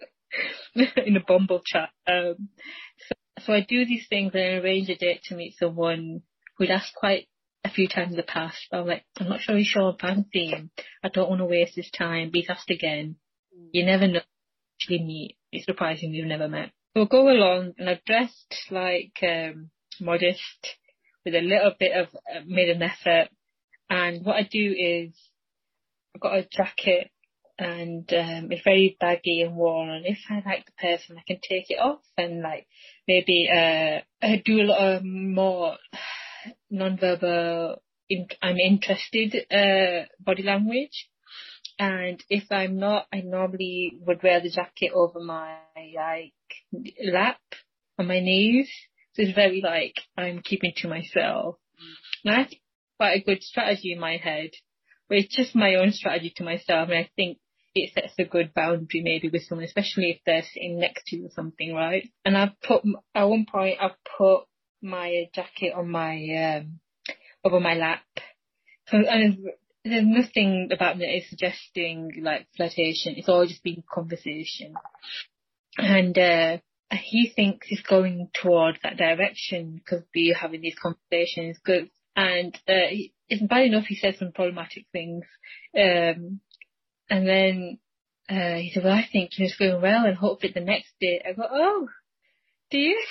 in a Bumble chat. Um, so, so I do these things and I arrange a date to meet someone who'd asked quite a few times in the past. But I'm like, I'm not sure he's sure I fancy him. I don't want to waste his time. But he's asked again. You never know. Actually meet. It's surprising you've never met. So we'll go along, and I've dressed like um, modest, with a little bit of uh, made an effort. And what I do is I've got a jacket, and um, it's very baggy and worn. And if I like the person, I can take it off and like maybe uh, do a lot of more non-verbal, in- I'm interested uh, body language. And if I'm not, I normally would wear the jacket over my like lap on my knees. So it's very like I'm keeping to myself. And I think quite a good strategy in my head, but it's just my own strategy to myself. And I think it sets a good boundary maybe with someone, especially if they're sitting next to you or something, right? And I've put, at one point, I've put my jacket on my, um, over my lap. So, and there's nothing about me that is suggesting like flirtation. It's all just been conversation. And uh, he thinks it's going towards that direction because we're having these conversations. Good. And uh, he, it's bad enough he said some problematic things. Um, and then uh, he said, well, I think it's going well and hopefully the next day. I go, oh, do you?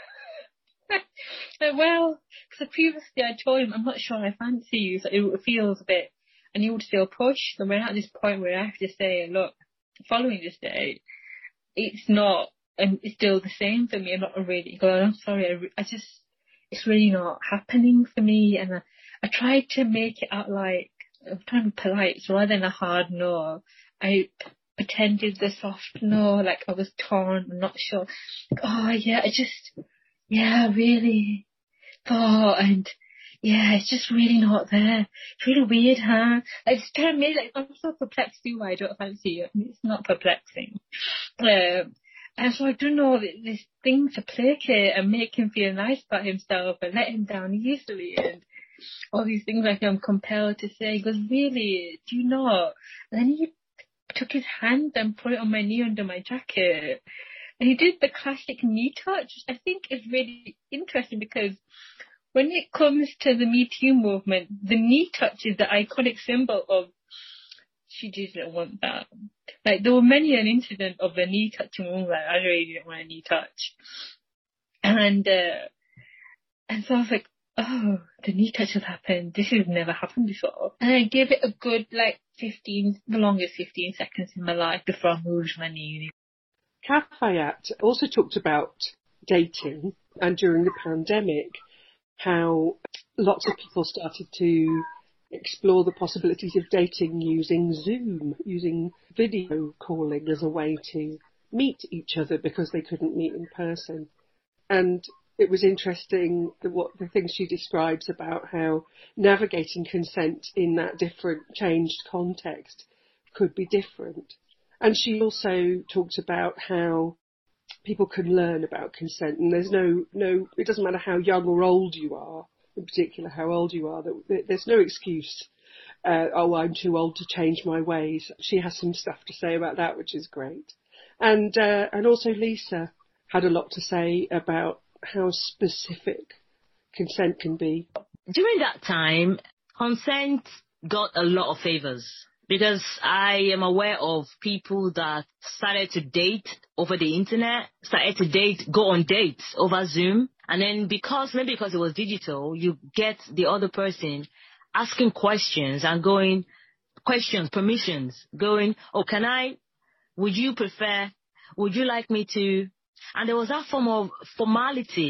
Well, because previously I told him, I'm not sure I fancy you. So it feels a bit, and he would still push. So we're at this point where I have to say, look, following this date, it's not, and it's still the same for me. I'm not really going, I'm sorry, I, re- I just, it's really not happening for me. And I, I tried to make it out like, I'm trying to be polite, so rather than a hard no, I p- pretended the soft no, like I was torn, I'm not sure. Like, oh yeah, I just, yeah, really thought, and yeah, it's just really not there. It's really weird, huh? Like, it's kind of made, like, I'm so perplexed too why I don't fancy you. It's not perplexing. Um, and so I do know that this thing to placate and make him feel nice about himself and let him down easily and all these things like I'm compelled to say. He goes, really? Do you not? And then he took his hand and put it on my knee under my jacket. And he did the classic knee touch, which I think is really interesting because when it comes to the Me Too movement, the knee touch is the iconic symbol of she didn't want that. Like, there were many an incident of a knee touching woman like, I really didn't want a knee touch. And, uh, and so I was like, oh, the knee touch has happened. This has never happened before. And I gave it a good, like, fifteen, the longest fifteen seconds in my life before I moved my knee. Kath Fayyat also talked about dating and during the pandemic, how lots of people started to explore the possibilities of dating using Zoom, using video calling as a way to meet each other because they couldn't meet in person. And it was interesting what the things she describes about how navigating consent in that different changed context could be different. And she also talked about how people can learn about consent, and there's no, no, it doesn't matter how young or old you are, in particular how old you are, that there's no excuse, uh, oh, I'm too old to change my ways. She has some stuff to say about that, which is great. And, uh, and also Lisa had a lot to say about how specific consent can be. During that time, consent got a lot of favors. Because I am aware of people that started to date over the internet, started to date, go on dates over Zoom. And then because, maybe because it was digital, you get the other person asking questions and going, questions, permissions, going, oh, can I, would you prefer, would you like me to? And there was that form of formality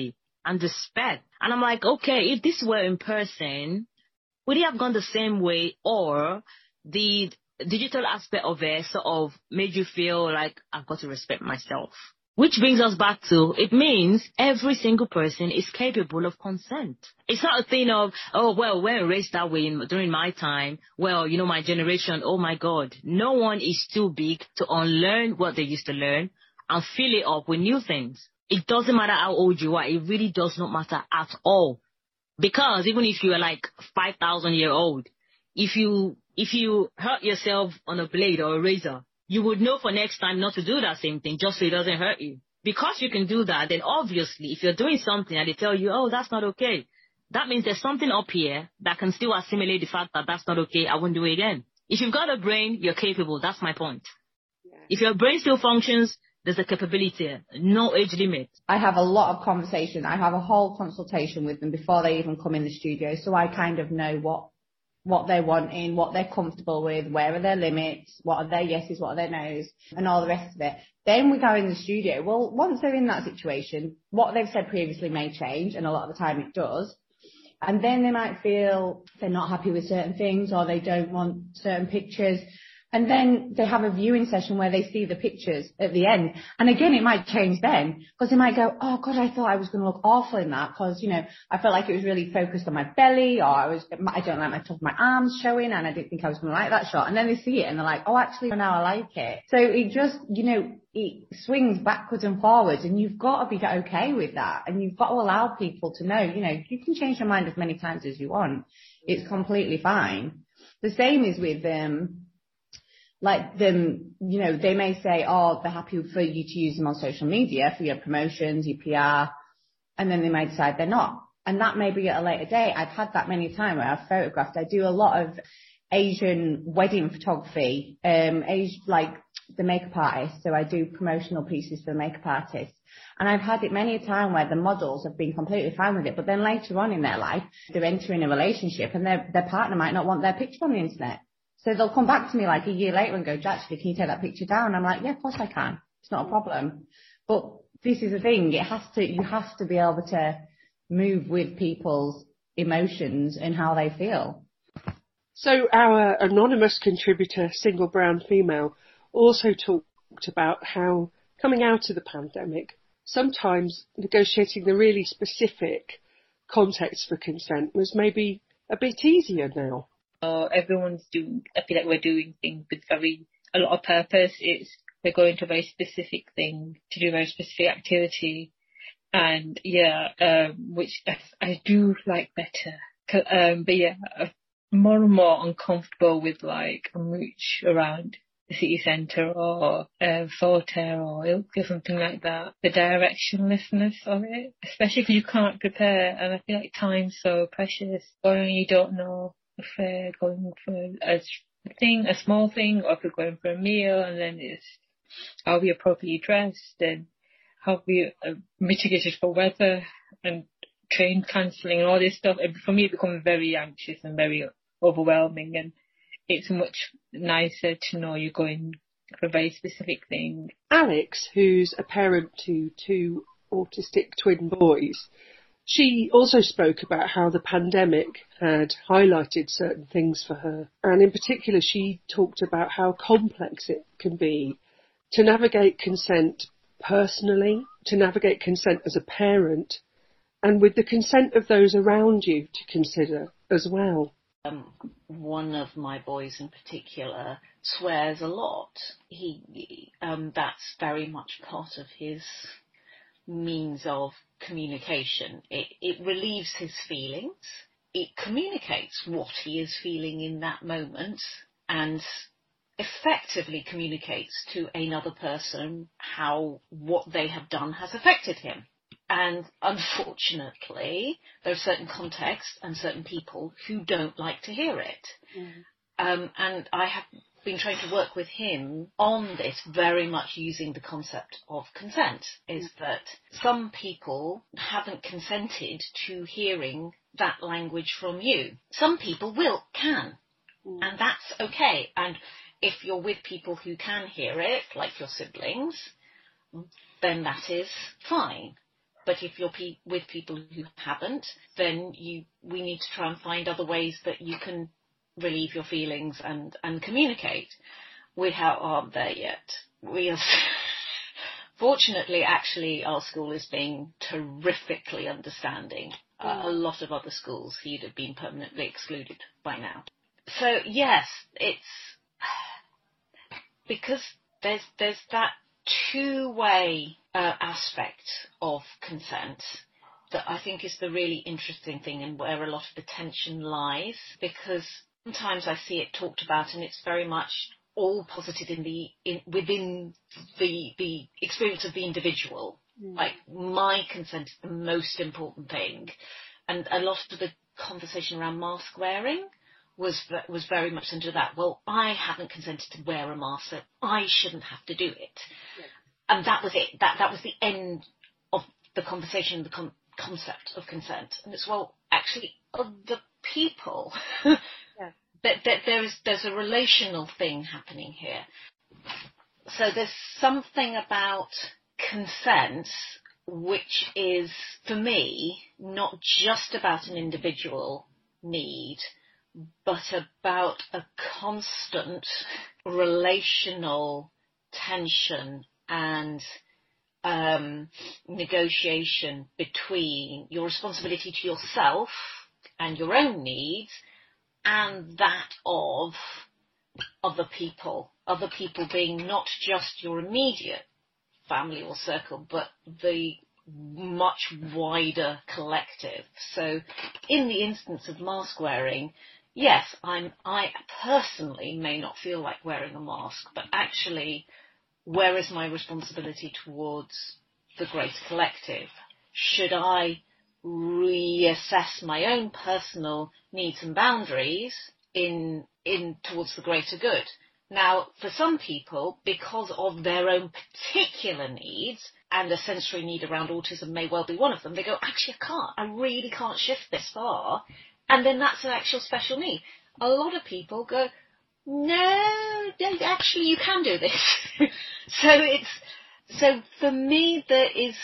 and respect. And I'm like, okay, if this were in person, would it have gone the same way, or the digital aspect of it sort of made you feel like I've got to respect myself? Which brings us back to, it means every single person is capable of consent. It's not a thing of, oh, well, we're raised that way in, during my time. Well, you know, my generation, oh my God. No one is too big to unlearn what they used to learn and fill it up with new things. It doesn't matter how old you are. It really does not matter at all. Because even if you are like five thousand year old, if you, if you hurt yourself on a blade or a razor, you would know for next time not to do that same thing just so it doesn't hurt you. Because you can do that, then obviously if you're doing something and they tell you, oh, that's not okay, that means there's something up here that can still assimilate the fact that that's not okay, I won't do it again. If you've got a brain, you're capable. That's my point. Yeah. If your brain still functions, there's a capability, no age limit. I have a lot of conversation. I have a whole consultation with them before they even come in the studio, so I kind of know what what they're wanting, what they're comfortable with, where are their limits, what are their yeses, what are their nos, and all the rest of it. Then we go in the studio. Well, once they're in that situation, what they've said previously may change, and a lot of the time it does. And then they might feel they're not happy with certain things, or they don't want certain pictures. And then they have a viewing session where they see the pictures at the end. And again, it might change then, because they might go, oh God, I thought I was going to look awful in that, because, you know, I felt like it was really focused on my belly, or I was, I don't like my top of my arms showing, and I didn't think I was going to like that shot. And then they see it and they're like, oh, actually now I like it. So it just, you know, it swings backwards and forwards, and you've got to be okay with that. And you've got to allow people to know, you know, you can change your mind as many times as you want. It's completely fine. The same is with, um, like them, you know, they may say, oh, they're happy for you to use them on social media for your promotions, your P R, and then they may decide they're not. And that may be at a later date. I've had that many times where I've photographed. I do a lot of Asian wedding photography, um, Asian, like the makeup artist. So I do promotional pieces for the makeup artists. And I've had it many a time where the models have been completely fine with it, but then later on in their life, they're entering a relationship and their, their partner might not want their picture on the internet. So they'll come back to me like a year later and go, actually, can you take that picture down? I'm like, yeah, of course I can. It's not a problem. But this is the thing. It has to, you have to be able to move with people's emotions and how they feel. So our anonymous contributor, Single Brown Female, also talked about how coming out of the pandemic, sometimes negotiating the really specific context for consent was maybe a bit easier now. Uh, everyone's doing, I feel like we're doing things with very, a lot of purpose. It's, we're going to a very specific thing to do a very specific activity. And yeah, um, which I, I do like better. Um, but yeah, I'm more and more uncomfortable with like a mooch around the city centre or uh, Saltaire or Ilkley or something like that. The directionlessness of it, especially because you can't prepare. And I feel like time's so precious, or you don't know if we're going for a thing, a small thing, or if we're going for a meal, and then it's how we appropriately dressed and how we uh, mitigated for weather and train cancelling and all this stuff. And for me, it becomes very anxious and very overwhelming, and it's much nicer to know you're going for a very specific thing. Alex, who's a parent to two autistic twin boys, she also spoke about how the pandemic had highlighted certain things for her. And in particular, she talked about how complex it can be to navigate consent personally, to navigate consent as a parent, and with the consent of those around you to consider as well. Um, one of my boys in particular swears a lot. He, um, that's very much part of his means of communication. It, it relieves his feelings. It communicates what he is feeling in that moment and effectively communicates to another person how what they have done has affected him. And unfortunately, there are certain contexts and certain people who don't like to hear it. Mm. Um, and I have been trying to work with him on this, very much using the concept of consent, is that some people haven't consented to hearing that language from you. Some people will, can, mm. and that's okay. And if you're with people who can hear it, like your siblings, then that is fine. But if you're pe- with people who haven't, then you we need to try and find other ways that you can relieve your feelings and, and communicate. We ha- aren't there yet. We are fortunately, actually, our school is being terrifically understanding. Uh, a lot of other schools, you'd have been permanently excluded by now. So yes, it's because there's there's that two-way uh, aspect of consent that I think is the really interesting thing and where a lot of the tension lies, because sometimes I see it talked about and it's very much all posited in the in, within the the experience of the individual. Mm. Like, my consent is the most important thing, and a lot of the conversation around mask wearing was was very much into that. Well, I haven't consented to wear a mask, so I shouldn't have to do it. Yeah. And that was it. That that was the end of the conversation, the con- concept of consent. And it's, well, actually, other people. Yeah. That, that there is there's a relational thing happening here. So there's something about consent which is, for me, not just about an individual need, but about a constant relational tension and um, negotiation between your responsibility to yourself and your own needs and that of other people, other people being not just your immediate family or circle, but the much wider collective. So in the instance of mask wearing, yes, I'm, I personally may not feel like wearing a mask, but actually, where is my responsibility towards the greater collective? Should I reassess my own personal needs and boundaries in in towards the greater good? Now, for some people, because of their own particular needs, and a sensory need around autism may well be one of them, they go, actually, I can't, I really can't shift this far, and then that's an actual special need. A lot of people go, no, actually, you can do this. so it's so for me, there is.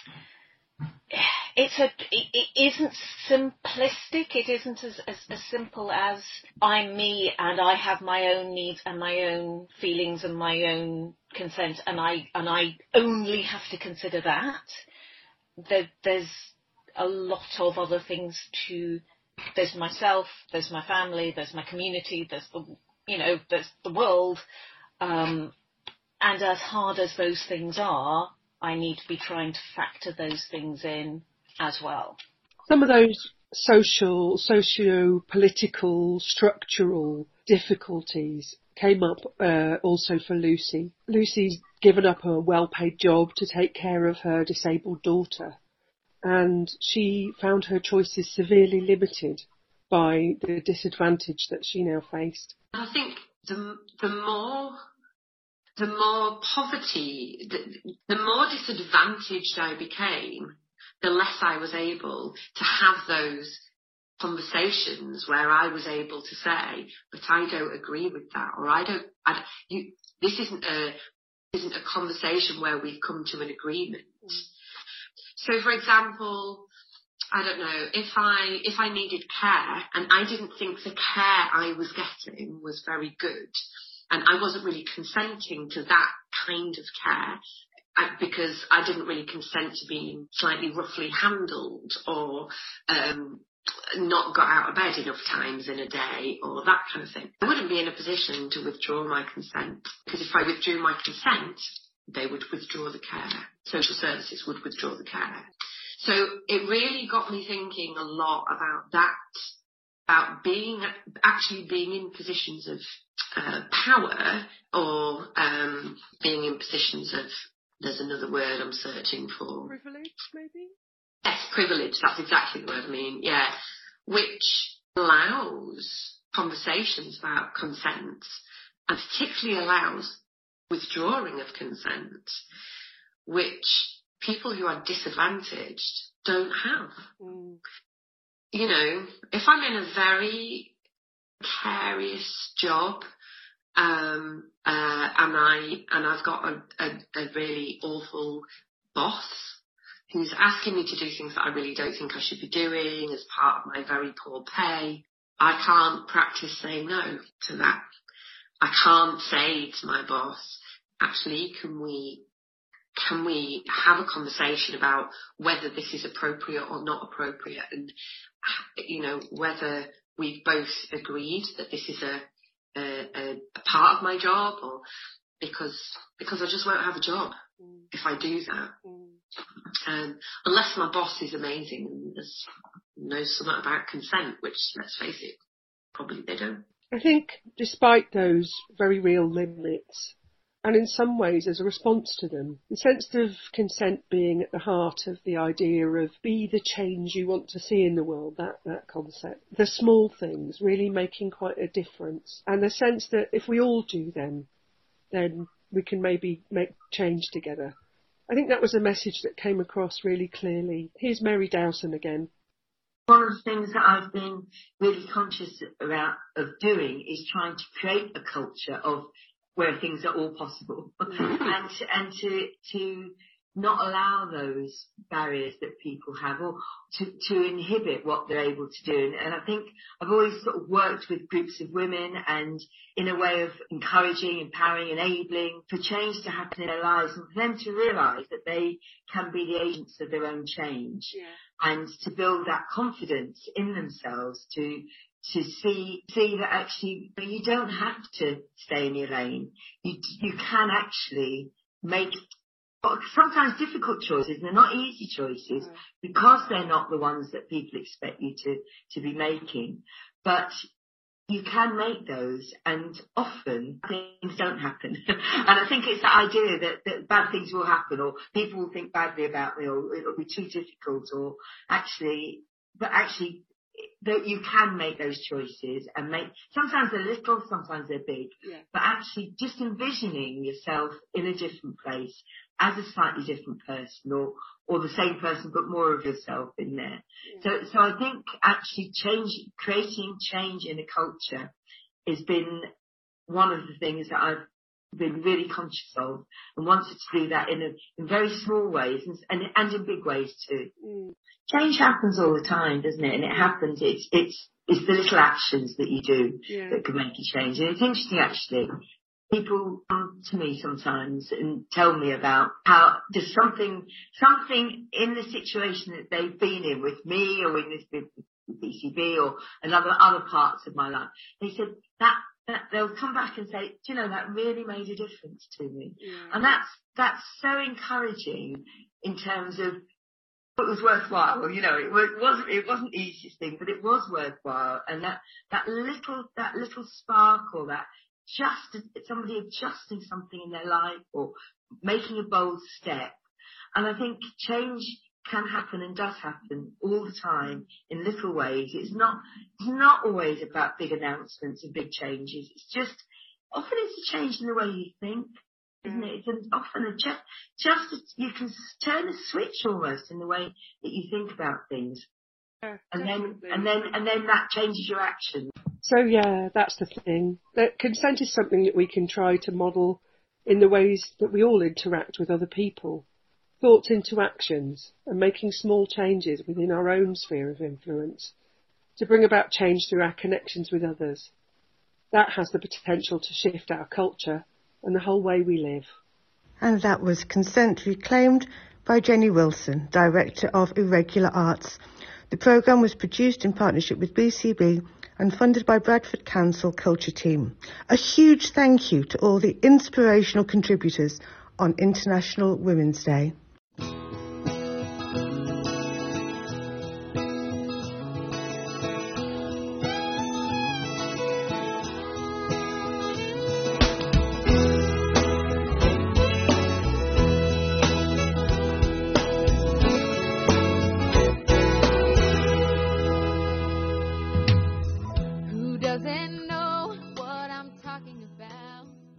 It's a, it, it isn't simplistic. It isn't as, as, as simple as I'm me and I have my own needs and my own feelings and my own consent, and I and I only have to consider that. There, there's a lot of other things to. There's myself. There's my family. There's my community. There's the you know. There's the world. Um, and as hard as those things are, I need to be trying to factor those things in as well. Some of those social, socio-political, structural difficulties came up uh, also for Lucy. Lucy's given up a well-paid job to take care of her disabled daughter, and she found her choices severely limited by the disadvantage that she now faced. I think the the more... the more poverty, the, the more disadvantaged I became, the less I was able to have those conversations where I was able to say, but I don't agree with that, or I don't, I don't you, this isn't a, isn't a conversation where we've come to an agreement. Mm. So, for example, I don't know, if I, if I needed care and I didn't think the care I was getting was very good, and I wasn't really consenting to that kind of care I, because I didn't really consent to being slightly roughly handled or um, not got out of bed enough times in a day or that kind of thing. I wouldn't be in a position to withdraw my consent, because if I withdrew my consent, they would withdraw the care. Social services would withdraw the care. So it really got me thinking a lot about that, about being, actually being in positions of Uh, power, or um, being in positions of, there's another word I'm searching for. Privilege, maybe? Yes, privilege, that's exactly the word I mean, yeah. Which allows conversations about consent, and particularly allows withdrawing of consent, which people who are disadvantaged don't have. Mm. You know, if I'm in a very precarious job, um, uh, and I and I've got a, a, a really awful boss who's asking me to do things that I really don't think I should be doing as part of my very poor pay, I can't practice saying no to that. I can't say to my boss, actually, can we can we have a conversation about whether this is appropriate or not appropriate, and, you know, whether we've both agreed that this is a, a, a part of my job, or because because I just won't have a job mm. if I do that. Mm. Um, unless my boss is amazing and there's, knows something about consent, which, let's face it, probably they don't. I think despite those very real limits, and in some ways as a response to them, the sense of consent being at the heart of the idea of be the change you want to see in the world, that, that concept, the small things really making quite a difference, and the sense that if we all do them, then we can maybe make change together. I think that was a message that came across really clearly. Here's Mary Dowson again. One of the things that I've been really conscious about of doing is trying to create a culture of where things are all possible, mm-hmm. and to, and to to not allow those barriers that people have, or to, to inhibit what they're able to do. And I think I've always sort of worked with groups of women and in a way of encouraging, empowering, enabling for change to happen in their lives, and for them to realise that they can be the agents of their own change, yeah. and to build that confidence in themselves to to see see that actually you don't have to stay in your lane. You you can actually make sometimes difficult choices, and they're not easy choices, mm. because they're not the ones that people expect you to, to be making. But you can make those, and often things don't happen. And I think it's the idea that, that bad things will happen, or people will think badly about me, or it'll be too difficult, or actually, but actually, that you can make those choices and make, sometimes they're little, sometimes they're big, yeah. but actually just envisioning yourself in a different place as a slightly different person, or, or the same person, but more of yourself in there. Yeah. So, so I think actually change, creating change in a culture has been one of the things that I've been really conscious of, and wanted to do that in a, in very small ways, and, and, and in big ways too. Mm. Change happens all the time, doesn't it? And it happens, it's, it's, it's the little actions that you do yeah. that can make a change. And it's interesting actually, people come to me sometimes and tell me about how there's something, something in the situation that they've been in with me, or in this with B C B, or another, other parts of my life. They said that, that they'll come back and say, do you know, that really made a difference to me. Yeah. And that's, that's so encouraging in terms of, it was worthwhile, you know, it wasn't, it wasn't the easiest thing, but it was worthwhile. And that, that little, that little spark, or that just somebody adjusting something in their life, or making a bold step. And I think change can happen and does happen all the time in little ways. It's not, it's not always about big announcements and big changes. It's just, often it's a change in the way you think. Isn't it? It's an, often a just, just a, you can turn a switch almost in the way that you think about things, yeah, and then and then and then that changes your action. So yeah, that's the thing. That consent is something that we can try to model in the ways that we all interact with other people, thoughts into actions, and making small changes within our own sphere of influence to bring about change through our connections with others. That has the potential to shift our culture and the whole way we live. And that was Consent Reclaimed by Jenny Wilson, Director of Irregular Arts. The programme was produced in partnership with B C B and funded by Bradford Council Culture Team. A huge thank you to all the inspirational contributors on International Women's Day. Doesn't know